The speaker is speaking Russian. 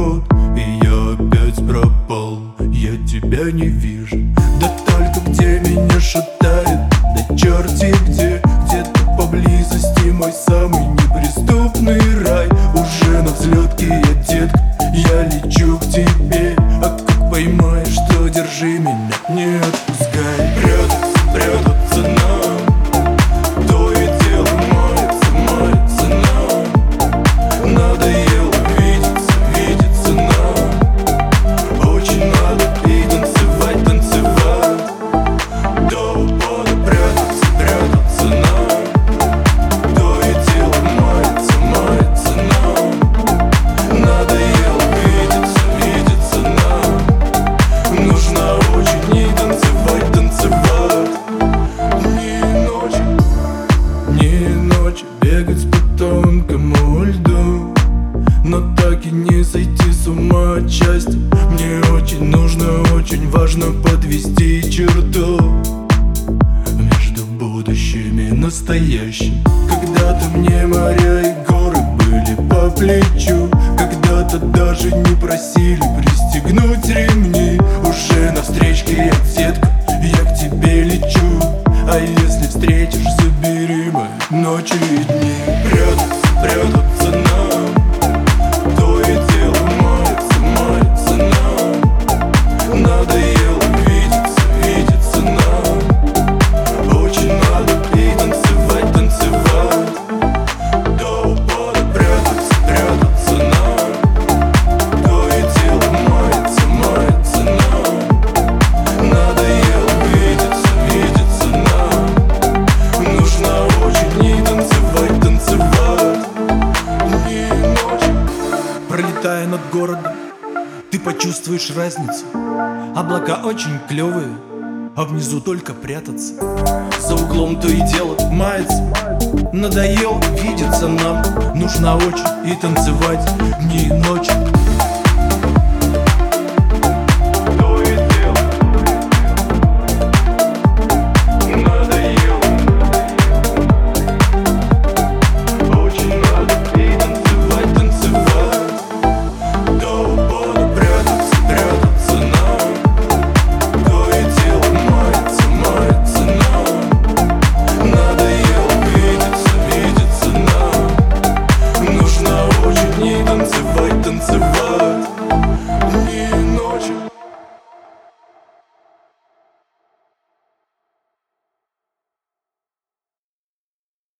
год, и я опять пропал. Я тебя не вижу, да только где меня шатает, да черти где. Где-то поблизости мой самый неприступный рай. Уже на взлетке я, детка, я лечу к тебе. А как поймаешь, то держи меня, не отпускай. Прятаться, прятаться нам, то и дело мается, мается нам. Надоело видеться, видеться нам. Очень надо и танцевать, танцевать до упада. Прятаться, прятаться нам, то и дело мается, мается нам. Надоело видеться, видеться нам. Нужно очень и танцевать, танцевать. Дни и ночи, дни и ночи бегать по тонкому льду, но так и не сойти с ума от счастья. Мне очень нужно, очень важно подвести черту между будущим и настоящим. Когда-то мне моря и горы были по плечу, когда-то даже не просили пристегнуть ремни. Уже на встречке я, детка, я к тебе лечу. А если встретишь, забери мои ночи и дни. Прятаться, прятаться нам, то и дело мается, мается нам. Надоело видеться, видеться нам. Очень надо и танцевать, танцевать до упада. Прятаться, прятаться нам, то и дело мается, мается нам. Надоело видеться, видеться нам. Нужно очень и танцевать, танцевать. Дни и ночи. Пролетая над городом, ты почувствуешь разницу. Облака очень клевые, а внизу только прятаться. За углом то и дело мается. Надоело видеться нам. Нужно очень и танцевать дни и ночи.